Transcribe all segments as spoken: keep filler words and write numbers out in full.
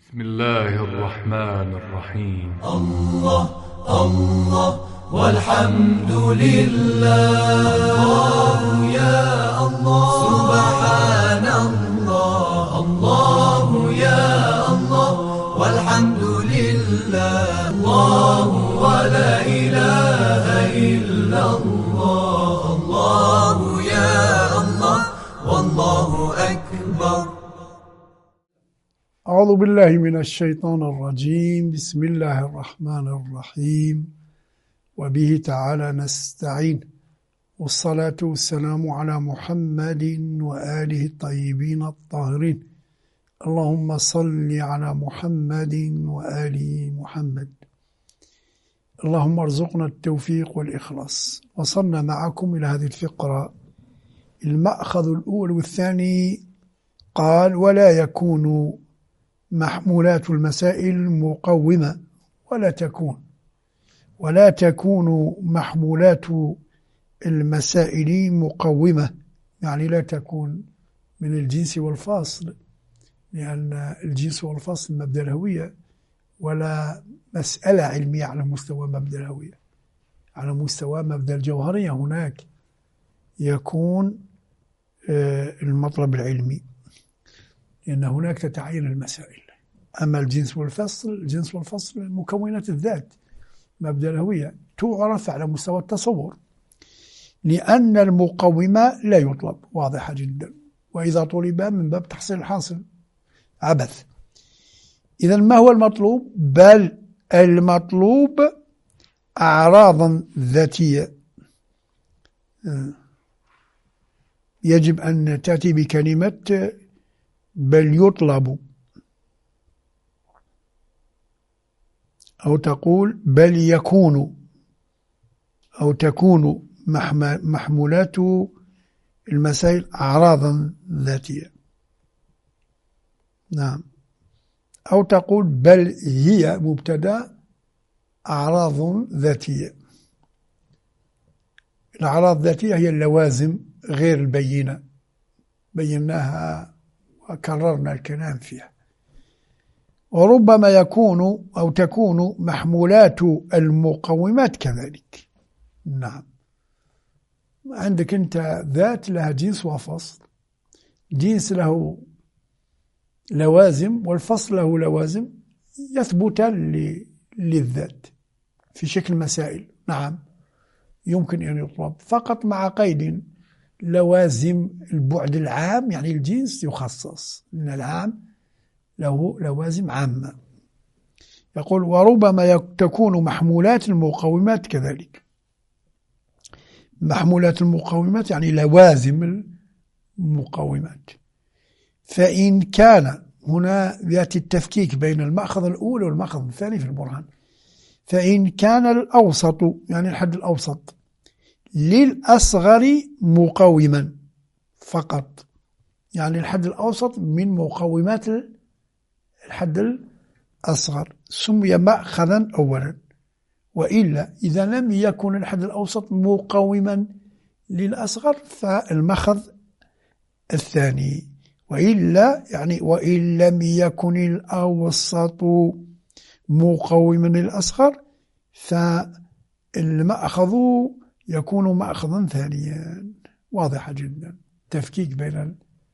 بسم الله الرحمن الرحيم. الله الله والحمد لله، الله يا الله سبحان الله، الله يا الله والحمد لله، الله ولا إله إلا الله، الله يا الله والله أكبر. أعوذ بالله من الشيطان الرجيم. بسم الله الرحمن الرحيم، وبه تعالى نستعين، والصلاة والسلام على محمد وآله الطيبين الطاهرين. اللهم صل على محمد وآل محمد. اللهم ارزقنا التوفيق والإخلاص. وصلنا معكم إلى هذه الفقرة، المأخذ الأول والثاني. قال: ولا يكون محمولات المسائل مقومة، ولا تكون ولا تكون محمولات المسائل مقومة، يعني لا تكون من الجنس والفصل، لأن الجنس والفصل مبدأ الهوية، ولا مسألة علمية على مستوى مبدأ الهوية. على مستوى مبدأ الجوهرية هناك يكون المطلب العلمي، لأن هناك تتعين المسائل. أما الجنس والفصل، الجنس والفصل مكونات الذات، مبدأ الهوية، تعرف على مستوى التصور، لأن المقومة لا يطلب، واضحة جدا، وإذا طلب من باب تحصيل الحاصل عبث. إذا ما هو المطلوب؟ بل المطلوب أعراضا ذاتية، يجب أن تأتي بكلمة بل يطلب، أو تقول بل يكون، أو تكون محمولات المسائل أعراضا ذاتية. نعم. أو تقول بل هي مبتدأ أعراض ذاتية. الأعراض الذاتية هي اللوازم غير البينة، بيناها وكررنا الكلام فيها. وربما يكون أو تكون محمولات المقومات كذلك. نعم. عندك أنت ذات لها جنس وفصل، جنس له لوازم والفصل له لوازم يثبتان للذات في شكل مسائل. نعم، يمكن أن يطلب، فقط مع قيد: لوازم البعد العام، يعني الجنس يخصص، لأن العام له لوازم عامة. يقول: وربما تكون محمولات المقومات كذلك. محمولات المقومات يعني لوازم المقومات. فإن كان هنا يأتي التفكيك بين المأخذ الأول والمأخذ الثاني في البرهان. فإن كان الأوسط، يعني الحد الأوسط، للأصغر مقوما فقط، يعني الحد الأوسط من مقومات الحد الأصغر، سمي مأخذا أولا. وإلا إذا لم يكن الحد الأوسط مقوما للأصغر فالمأخذ الثاني. وإلا يعني وإن لم يكن الأوسط مقوما للأصغر فالمأخذ يكون مأخذا ثانيا. واضحة جدا، تفكيك بين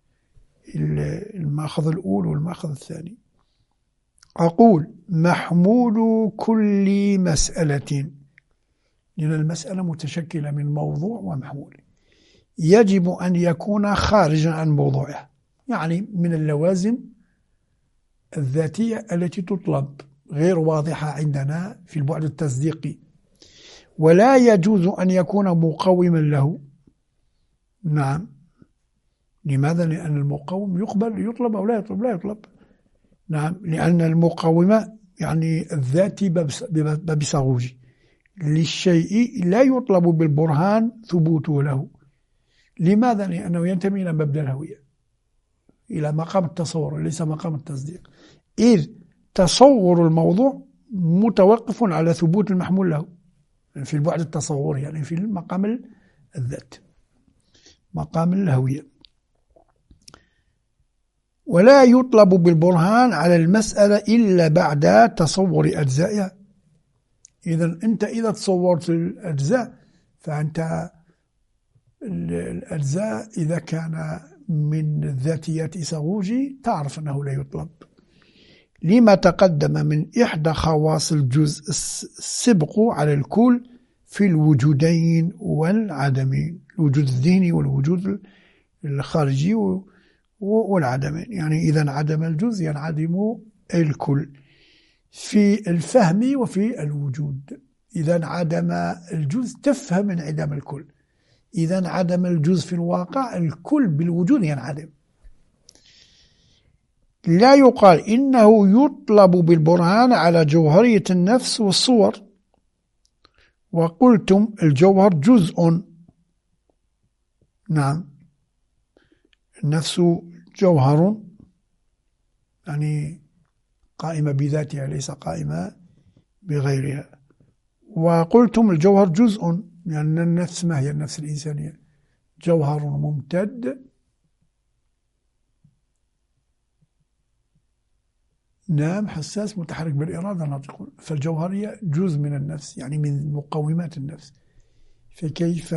المأخذ الأول والمأخذ الثاني. أقول: محمول كل مسألة، لأن المسألة متشكلة من موضوع ومحمول، يجب أن يكون خارجا عن موضوعها، يعني من اللوازم الذاتية التي تطلب، غير واضحة عندنا في البعد التصديقي، ولا يجوز أن يكون مقوما له. نعم. لماذا؟ لأن المقوم يقبل يطلب أو لا يطلب؟ لا يطلب. نعم، لأن المقومة يعني الذاتي باب صاغوجي للشيء لا يطلب بالبرهان ثبوته له. لماذا؟ لأنه ينتمي إلى مبدأ الهوية، إلى مقام التصور وليس مقام التصديق، إذ تصور الموضوع متوقف على ثبوت المحمول له في البعد التصوري، يعني في مقام الذات، مقام الهوية. ولا يطلب بالبرهان على المسألة إلا بعد تصور أجزائها. إذا أنت إذا تصورت الأجزاء فأنت الأجزاء إذا كان من ذاتيات إيساغوجي تعرف أنه لا يطلب، لما تقدم من إحدى خواص الجزء السبق على الكل في الوجودين والعدمين، الوجود الذهني والوجود الخارجي والعدمين. يعني إذا انعدم الجزء ينعدم الكل في الفهم وفي الوجود. إذا انعدم الجزء تفهم انعدام الكل، إذا انعدم الجزء في الواقع الكل بالوجود ينعدم. لا يقال إنه يطلب بالبرهان على جوهرية النفس والصور، وقلتم الجوهر جزء. نعم، النفس جوهر يعني قائمة بذاتها ليس قائمة بغيرها. وقلتم الجوهر جزء لأن يعني النفس ما هي النفس الإنسانية؟ جوهر ممتد نام حساس متحرك بالإرادة ناطق، فالجوهرية جزء من النفس يعني من مقومات النفس، فكيف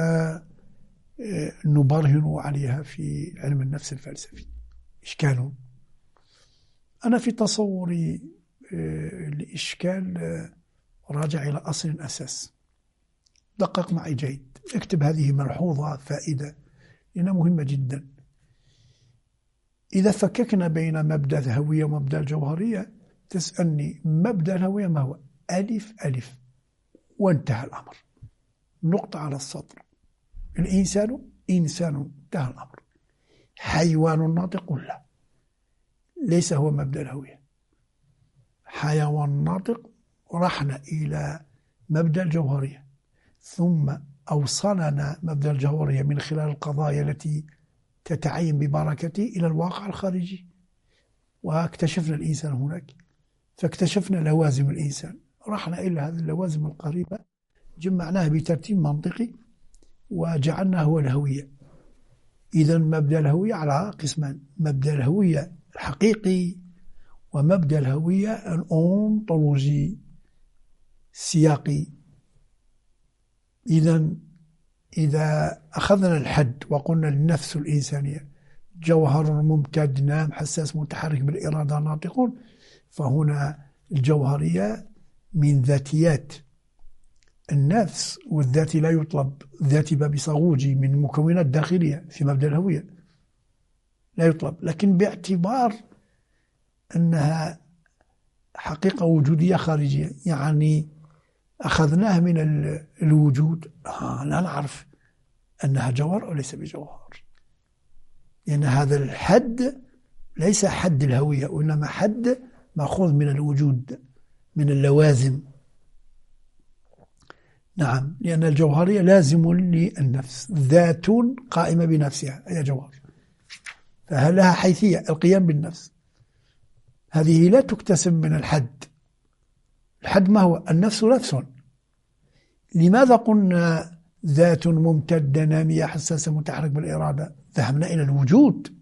نبرهن عليها في علم النفس الفلسفي؟ إشكال. أنا في تصوري الإشكال راجع إلى أصل أساس. دقق معي جيد، اكتب هذه ملحوظة فائدة لأنها مهمة جدا. إذا فككنا بين مبدأ الهوية ومبدأ الجوهرية تسألني مبدأ الهوية ما هو؟ ألف ألف وانتهى الأمر، نقطة على السطر. الإنسان إنسان، انتهى الأمر. حيوان ناطق لا، ليس هو مبدأ الهوية. حيوان ناطق رحنا إلى مبدأ الجوهرية، ثم أوصلنا مبدأ الجوهرية من خلال القضايا التي تتعين ببركته إلى الواقع الخارجي، واكتشفنا الإنسان هناك، فاكتشفنا لوازم الإنسان، رحنا إلى هذه اللوازم القريبة جمعناها بترتيب منطقي وجعلنا هو الهوية. إذا مبدأ الهوية على قسمان: مبدأ الهوية الحقيقي ومبدأ الهوية الأونطولوجي السياقي. إذا إذا أخذنا الحد وقلنا النفس الإنسانية جوهر ممتد نام حساس متحرك بالإرادة ناطق، فهنا الجوهرية من ذاتيات النفس، والذاتي لا يطلب. ذاتي باب صاغوجي من المكونات الداخلية في مبدأ الهوية لا يطلب، لكن باعتبار أنها حقيقة وجودية خارجية، يعني أخذناه من الوجود، آه لا نعرف أنها جوهر أو ليس بجوهر، لأن يعني هذا الحد ليس حد الهوية وإنما حد مأخوذ من الوجود من اللوازم. نعم، لأن الجوهرية لازم للنفس، ذات قائمة بنفسها هي جوهر، فهل لها حيثية القيام بالنفس. هذه لا تكتسب من الحد. الحد ما هو؟ النفس نفس. لماذا قلنا ذات ممتدة نامية حساسة متحرك بالإرادة؟ ذهبنا إلى الوجود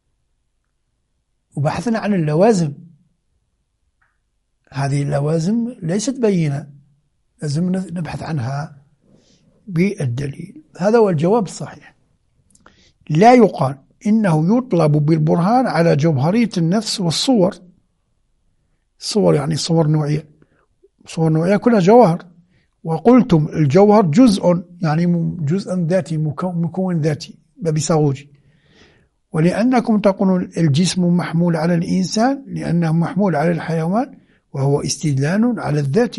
وبحثنا عن اللوازم. هذه اللوازم ليست بينة، لازم نبحث عنها بالدليل. هذا هو الجواب الصحيح. لا يقال إنه يطلب بالبرهان على جوهرية النفس والصور. الصور يعني صور نوعية، صور نوعية كلها جوهر. وقلتم الجوهر جزء يعني جزء ذاتي مكون ذاتي بصاغوجي. ولأنكم تقولون الجسم محمول على الإنسان لأنه محمول على الحيوان وهو استدلال على الذات.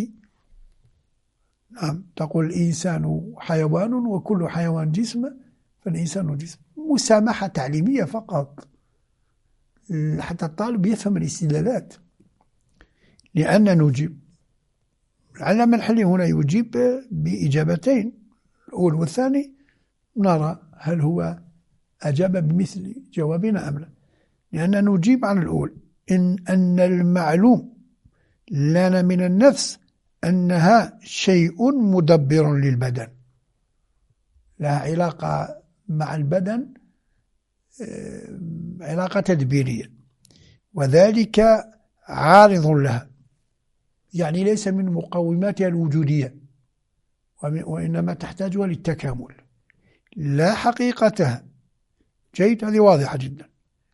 نعم، تقول الإنسان حيوان وكل حيوان جسم، فالإنسان جسم. مسامحة تعليمية فقط حتى الطالب يفهم الاستدلالات. لأن نجيب العلامة الحلي هنا يجيب بإجابتين، الأول والثاني، نرى هل هو أجاب بمثل جوابنا أم لا. لأن نجيب عن الأول إن أن المعلوم لنا من النفس أنها شيء مدبر للبدن، لها علاقة مع البدن، علاقة تدبيرية. وذلك عارض لها، يعني ليس من مقوماتها الوجودية، وإنما تحتاجها للتكامل لا حقيقتها. جيد، هذه واضحة جدا.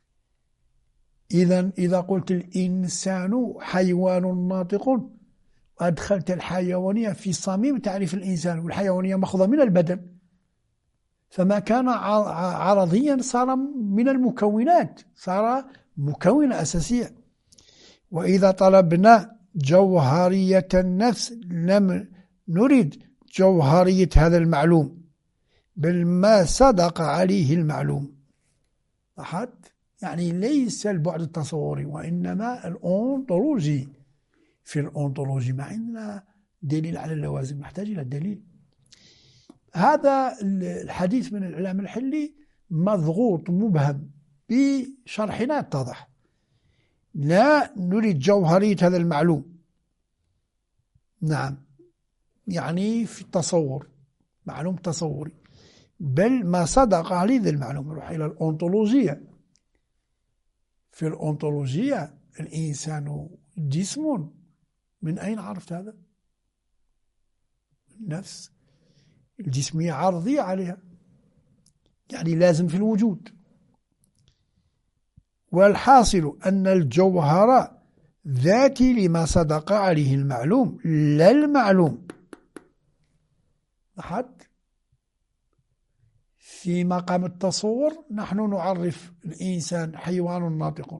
إذا إذا قلت الإنسان حيوان ناطق وأدخلت الحيوانية في صميم تعريف الإنسان، والحيوانية مأخوذة من البدن، فما كان عرضيا صار من المكونات، صار مكونة أساسية. وإذا طلبنا جوهرية النفس لم نرد جوهرية هذا المعلوم، بل ما صدق عليه المعلوم. أحد يعني ليس البعد التصوري، وإنما الأونطولوجي. في الأونطولوجي ما عندنا دليل على اللوازم، نحتاج إلى الدليل. هذا الحديث من الإعلام الحلي مضغوط مبهم بشرحنا اتضح. لا نريد جوهرية هذا المعلوم، نعم، يعني في التصور، معلوم تصوري، بل ما صدق عليه ذا المعلوم. نروح إلى الأونطولوجية. في الأونطولوجية الإنسان جسم، من أين عرفت هذا؟ النفس الجسمية عرضية عليها، يعني لازم في الوجود. والحاصل أن الجوهر ذاتي لما صدق عليه المعلوم لا المعلوم. أحد في مقام التصور نحن نعرف الإنسان حيوان ناطق.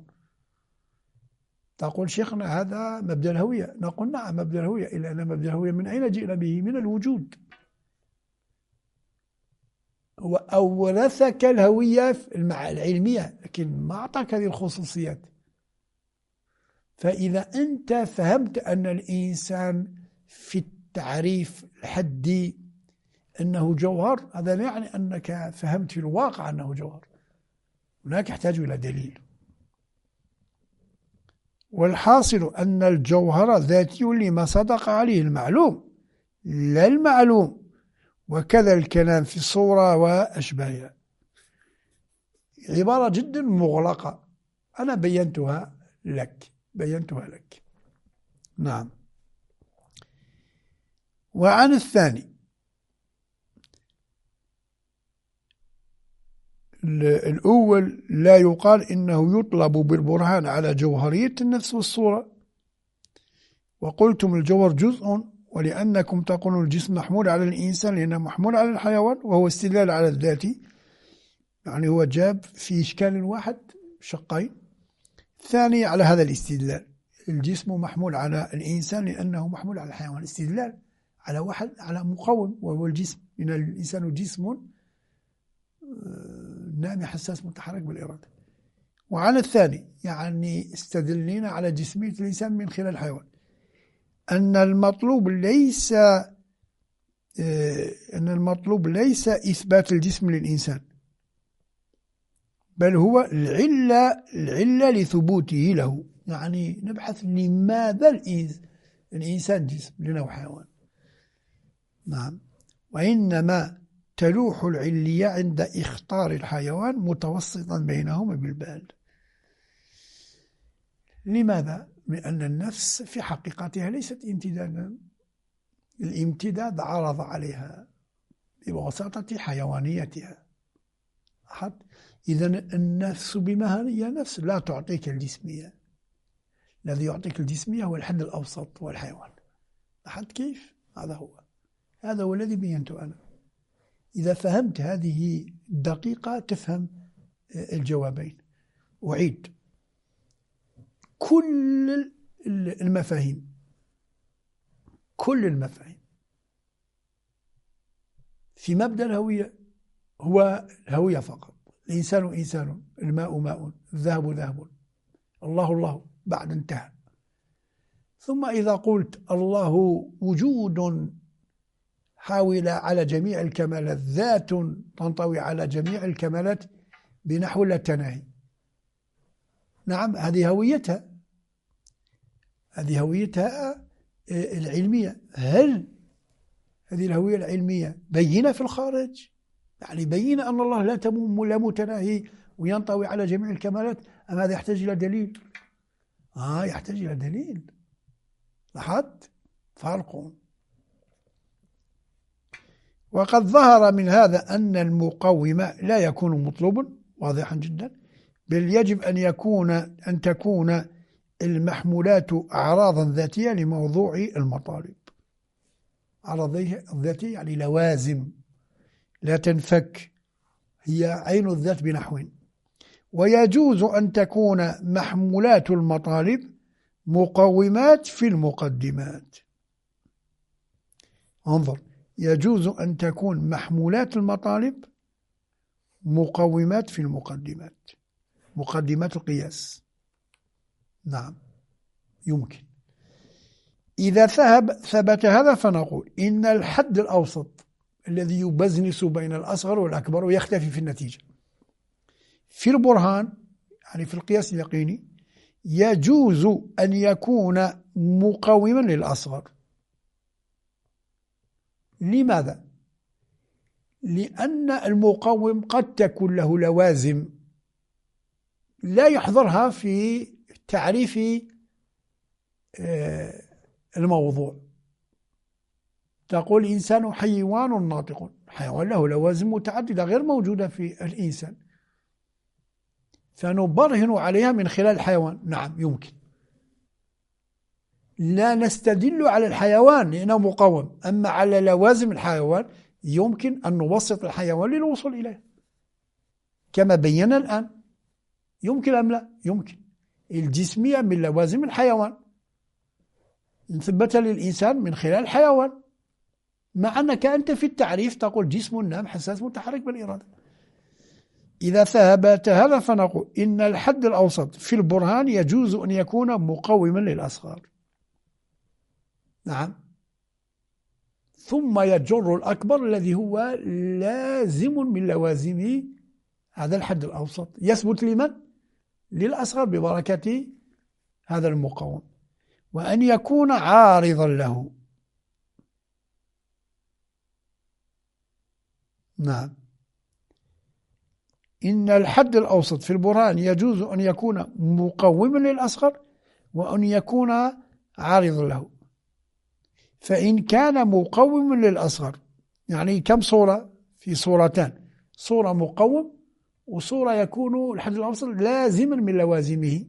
تقول شيخنا هذا مبدأ الهوية، نقول نعم مبدأ الهوية، إلا أن مبدأ الهوية من أين جئنا به؟ من الوجود. وأورثك الهوية العلمية، لكن ما أعطاك هذه الخصوصيات. فإذا أنت فهمت أن الإنسان في التعريف الحدي أنه جوهر، هذا لا يعني أنك فهمت في الواقع أنه جوهر، هناك يحتاج إلى دليل. والحاصل أن الجوهر ذاتي لما صدق عليه المعلوم لا المعلوم، وكذا الكلام في الصورة وأشباهها. عبارة جدا مغلقة، أنا بينتها لك بينتها لك نعم. وعن الثاني، الأول لا يقال إنه يطلب بالبرهان على جوهرية النفس والصورة، وقلتم الجوهر جزء، ولأنكم تقولون الجسم محمول على الإنسان لأنه محمول على الحيوان، وهو استدلال على الذات، يعني هو جاب في إشكال واحد شقين. الثاني على هذا الاستدلال، الجسم محمول على الإنسان لأنه محمول على الحيوان، استدلال على واحد على مقوم وهو الجسم، إن الإنسان جسم نامي حساس متحرك بالإرادة. وعن الثاني يعني استدلنا على جسمية الإنسان من خلال الحيوان، أن المطلوب ليس أن المطلوب ليس إثبات الجسم للإنسان، بل هو العلة العلة لثبوته له، يعني نبحث لماذا الإنسان جسم لأنه حيوان. نعم. وإنما تلوح العلية عند اختار الحيوان متوسطا بينهما بالبال. لماذا؟ لأن النفس في حقيقتها ليست امتدادا، الامتداد عرض عليها بواسطة حيوانيتها. أحد إذا النفس بما هي نفس لا تعطيك الجسمية، الذي يعطيك الجسمية هو الحد الأوسط والحيوان. أحد كيف؟ هذا هو هذا هو الذي بينته أنا. إذا فهمت هذه الدقيقة تفهم الجوابين. أعيد كل المفاهيم كل المفاهيم في مبدأ الهوية، هو الهوية فقط. الإنسان إنسان، الماء ماء، الذهب ذهب، الله الله، بعد انتهى. ثم إذا قلت الله وجود حاول على جميع الكمالات، ذات تنطوي على جميع الكمالات بنحو لا تناهي، نعم هذه هويتها، هذه هويتها العلمية. هل هذه الهوية العلمية بينة في الخارج؟ يعني بينة أن الله لا تموم لا متناهي وينطوي على جميع الكمالات، أم هذا يحتاج إلى دليل؟ آه يحتاج إلى دليل. لاحظت فرق. وقد ظهر من هذا أن المقوم لا يكون مطلوبا واضحا جدا، بل يجب أن يكون أن تكون المحمولات أعراضا ذاتية لموضوع المطالب. أعراضية الذاتية يعني لوازم لا تنفك، هي عين الذات بنحو. ويجوز أن تكون محمولات المطالب مقومات في المقدمات. انظر، يجوز أن تكون محمولات المطالب مقومات في المقدمات، مقدمات القياس. نعم يمكن. إذا ثهب ثبت هذا فنقول إن الحد الأوسط الذي يبزنس بين الأصغر والأكبر ويختفي في النتيجة في البرهان، يعني في القياس اليقيني، يجوز أن يكون مقوما للأصغر. لماذا؟ لأن المقوم قد تكون له لوازم لا يحضرها في تعريف الموضوع. تقول الإنسان حيوان ناطق، حيوان له لوازم متعددة غير موجودة في الإنسان، فنبرهن عليها من خلال الحيوان. نعم يمكن. لا نستدل على الحيوان لأنه مقوم، أما على لوازم الحيوان يمكن أن نوسط الحيوان للوصول إليه كما بينا الآن. يمكن أم لا؟ يمكن. الجسمية من لوازم الحيوان، ثبت للإنسان من خلال الحيوان، مع أنك أنت في التعريف تقول جسم نام حساس متحرك بالإرادة. إذا ثبت هذا فنقول إن الحد الأوسط في البرهان يجوز أن يكون مقوما للأصغر. نعم. ثم يجر الأكبر الذي هو لازم من لوازمه هذا الحد الأوسط، يثبت لمن؟ للأصغر ببركة هذا المقوم، وأن يكون عارضا له. نعم. إن الحد الأوسط في البرهان يجوز أن يكون مقوما للأصغر وأن يكون عارضا له. فإن كان مقوما للأصغر، يعني كم صورة؟ في صورتان، صورة مقوم وصورة يكون الحد الأوسط لازما من لوازمه.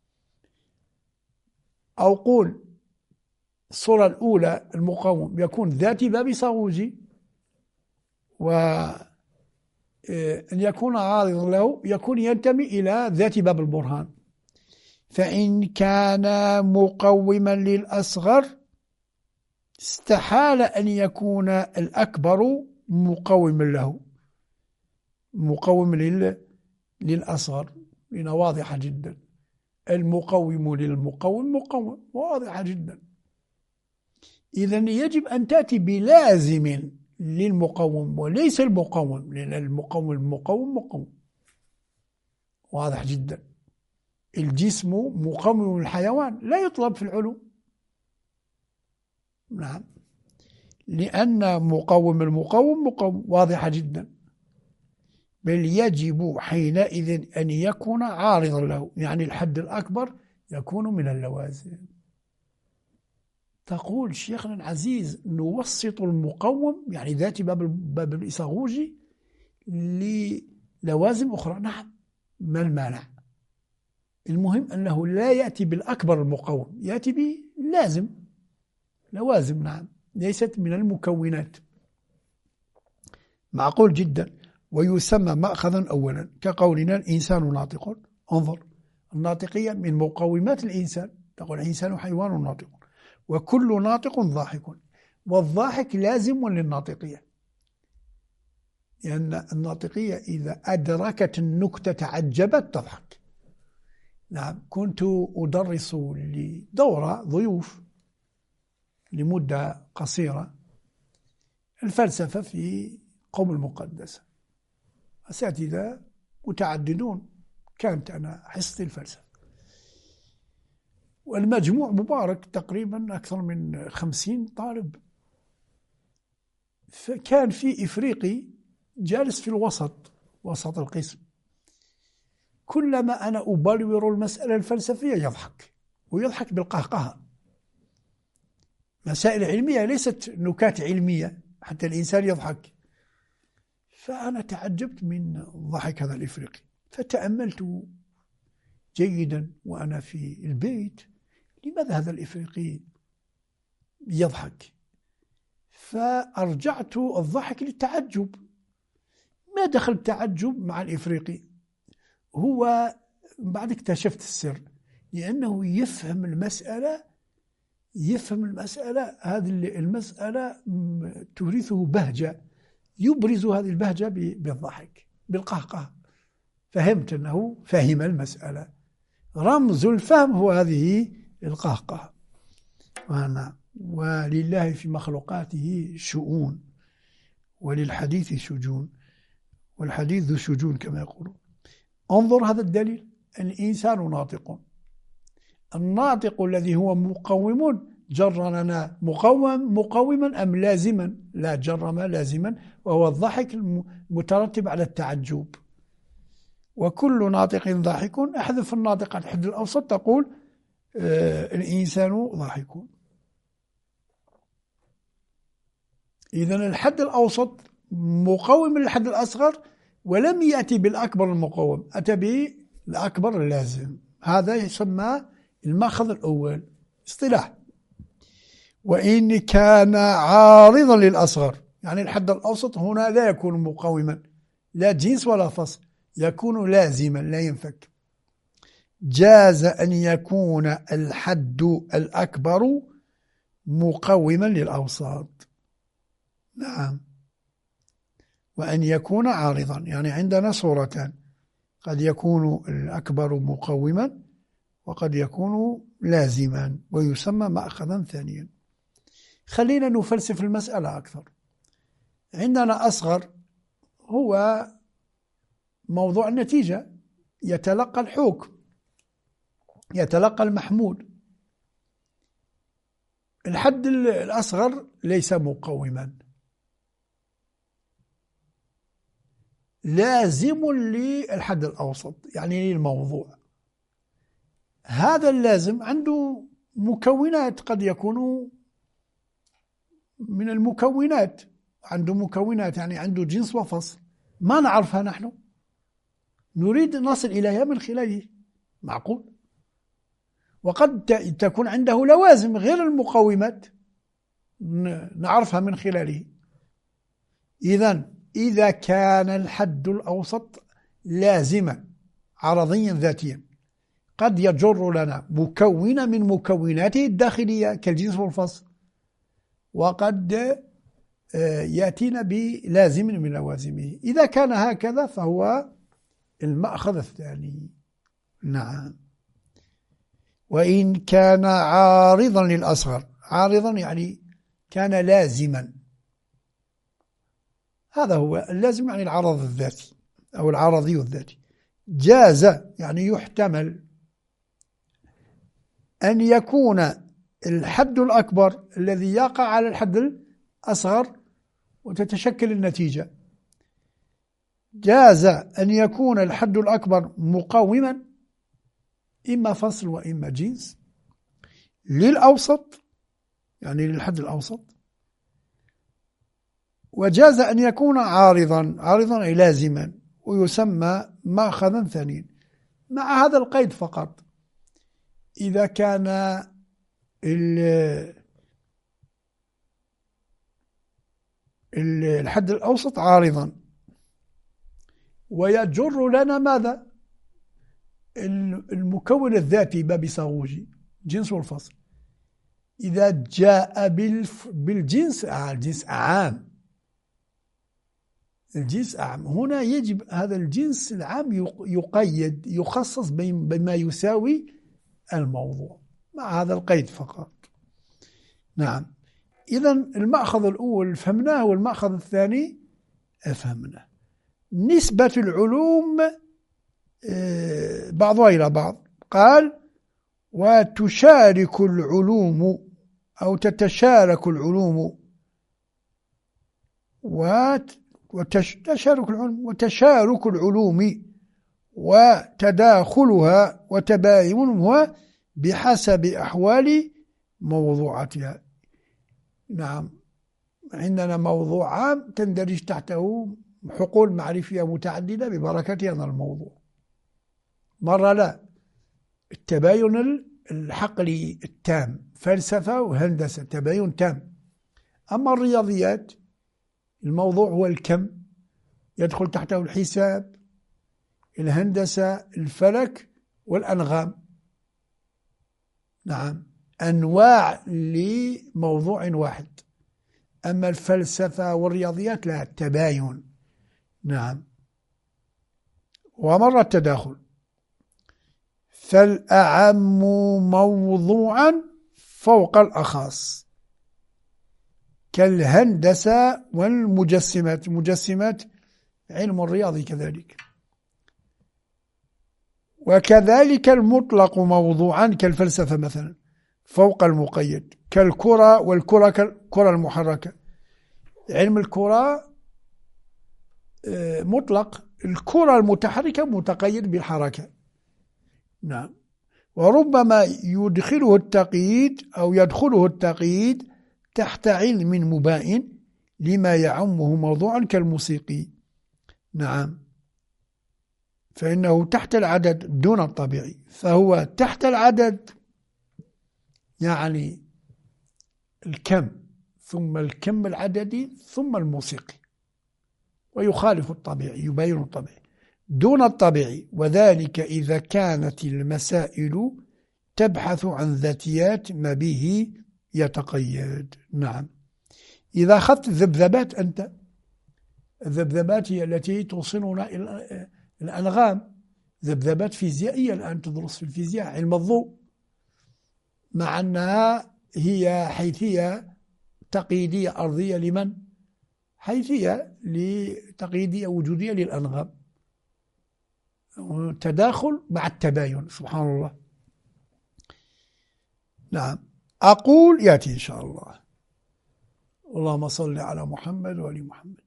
أو قول الصورة الأولى المقوم يكون ذاتي باب صاغوجي، وأن يكون عارضا له يكون ينتمي إلى ذات باب البرهان. فإن كان مقوما للأصغر استحال أن يكون الأكبر مقوما له، مقوم للأصغر، لأن واضحة جدا. المقوم للمقوم مقوم، واضحة جدا. إذن يجب أن تأتي بلازم للمقوم وليس المقوم، لأن المقوم المقوم مقوم، واضح جدا. الجسم مقوم الحيوان لا يطلب في العلوم. نعم، لأن مقوم المقوم مقوم، واضحة جدا. بل يجب حينئذ أن يكون عارضا له، يعني الحد الأكبر يكون من اللوازم. تقول شيخنا العزيز نوسط المقوم يعني ذات باب باب الإصاغوجي للوازم أخرى. نعم، ما المانع؟ المهم أنه لا يأتي بالأكبر المقوم، يأتي بلازم، لوازم. نعم، ليست من المكونات. معقول جدا. ويسمى مأخذا أولا كقولنا الإنسان ناطق. انظر، الناطقية من مقومات الإنسان، تقول الإنسان حيوان ناطق، وكل ناطق ضاحك، والضاحك لازم للناطقية، لأن الناطقية إذا أدركت النكتة عجبت تضحك. نعم، كنت أدرس لدورة ضيوف لمدة قصيرة الفلسفة في قوم المقدسة، أساتذة متعددون، كانت أنا حصتي الفلسفة، والمجموع مبارك تقريبا أكثر من خمسين طالب. فكان في إفريقي جالس في الوسط، وسط القسم، كلما أنا أبلور المسألة الفلسفية يضحك، ويضحك بالقهقهة. مسائل علمية ليست نكات علمية حتى الإنسان يضحك. فأنا تعجبت من ضحك هذا الإفريقي، فتأملت جيدا وأنا في البيت لماذا هذا الإفريقي يضحك. فأرجعت الضحك للتعجب. ما دخل التعجب مع الإفريقي؟ هو بعد اكتشفت السر، لأنه يفهم المسألة يفهم المسألة هذه المسألة تورثه بهجة، يبرز هذه البهجة بالضحك بالقهقه. فهمت أنه فهم المسألة. رمز الفهم هو هذه القهقه. وأنا ولله في مخلوقاته شؤون وللحديث شجون، والحديث ذو شجون كما يقولون. انظر هذا الدليل، الإنسان ناطق، الناطق الذي هو مقوم جر لنا مقوم مقوما أم لازما؟ لا، جر ما لازما، وهو الضحك المترتب على التعجب. وكل ناطق ضاحك، أحذف الناطق عن الحد الأوسط تقول آه الإنسان ضاحك. إذن الحد الأوسط مقوم للحد الأصغر، ولم يأتي بالأكبر المقوم، أتى بالأكبر اللازم. هذا يسمى المأخذ الأول اصطلاح. وإن كان عارضا للأصغر، يعني الحد الأوسط هنا لا يكون مقوما، لا جنس ولا فصل، يكون لازما لا ينفك. جاز أن يكون الحد الأكبر مقوما للأوسط. نعم. وأن يكون عارضا، يعني عندنا صورتان، قد يكون الأكبر مقوما وقد يكون لازما، ويسمى مأخذا ثانيا. خلينا نفلسف المسألة أكثر. عندنا أصغر هو موضوع النتيجة، يتلقى الحكم، يتلقى المحمول. الحد الأصغر ليس مقوما، لازم للحد الأوسط، يعني للموضوع. هذا اللازم عنده مكونات، قد يكون من المكونات، عنده مكونات يعني عنده جنس وفصل ما نعرفها نحن، نريد نصل إليها من خلاله، معقول. وقد تكون عنده لوازم غير المقومات نعرفها من خلاله. إذن إذا كان الحد الأوسط لازما عرضيا ذاتيا، قد يجر لنا مكون من مكوناته الداخلية كالجنس والفصل، وقد يأتينا بلازم من لوازمه. إذا كان هكذا فهو المأخذ الثاني. نعم. وإن كان عارضا للأصغر، عارضا يعني كان لازما، هذا هو اللازم، يعني العرض الذاتي أو العرضي الذاتي. جاز يعني يحتمل أن يكون الحد الأكبر الذي يقع على الحد الأصغر وتتشكل النتيجة. جاز أن يكون الحد الأكبر مقوما، إما فصل وإما جنس، للأوسط يعني للحد الأوسط. وجاز أن يكون عارضا، عارضا أي لازما، ويسمى مأخذا ثانيا، مع هذا القيد فقط: إذا كان الحد الأوسط عارضا ويجر لنا ماذا؟ المكون الذاتي باب صاغوجي، جنس والفصل. إذا جاء بالجنس، آه الجنس عام، الجنس عام، هنا يجب هذا الجنس العام يقيد، يخصص بما يساوي الموضوع، مع هذا القيد فقط. نعم. إذن المأخذ الأول فهمناه، والمأخذ الثاني أفهمناه. نسبة العلوم بعضها إلى بعض. قال: وتشارك العلوم أو تتشارك العلوم وتشارك العلوم وتشارك العلوم وتداخلها وتباينها بحسب أحوال موضوعاتها. نعم، عندنا موضوع عام تندرج تحته حقول معرفية متعددة ببركة هذا الموضوع. مرة لا، التباين الحقلي التام، فلسفة وهندسة تباين تام. أما الرياضيات الموضوع هو الكم، يدخل تحته الحساب، الهندسة، الفلك والأنغام. نعم، أنواع لموضوع واحد. أما الفلسفة والرياضيات لا، التباين. نعم. ومر التداخل، فالأعم موضوعا فوق الأخص كالهندسة والمجسمات. المجسمات علم الرياضي كذلك. وكذلك المطلق موضوعا كالفلسفة مثلا فوق المقيد، كالكرة والكرة كالكرة المحركة. علم الكرة مطلق، الكرة المتحركة متقيد بالحركة. نعم. وربما يدخله التقييد أو يدخله التقييد تحت علم مباين لما يعمه موضوعا كالموسيقي. نعم، فإنه تحت العدد دون الطبيعي، فهو تحت العدد يعني الكم، ثم الكم العددي، ثم الموسيقي، ويخالف الطبيعي، يبين الطبيعي دون الطبيعي. وذلك إذا كانت المسائل تبحث عن ذاتيات ما به يتقيد. نعم. إذا أخذت الذبذبات أنت، الذبذبات هي التي توصلنا إلى الأنغام، ذبذبات فيزيائية الآن تدرس في الفيزياء، علم الضوء، مع أنها هي حيثية تقييدية أرضية لمن؟ حيثية لتقييدية وجودية للأنغام. تداخل مع التباين، سبحان الله. نعم. أقول يأتي إن شاء الله. اللهم صل على محمد وآل محمد.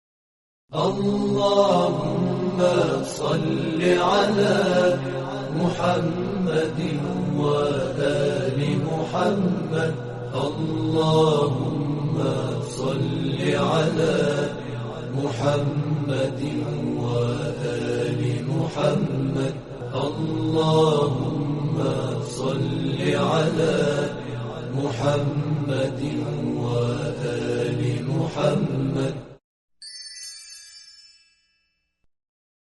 اللهم صل على محمد وآل محمد. اللهم صل على محمد وآل محمد. اللهم صل على محمد وآل محمد.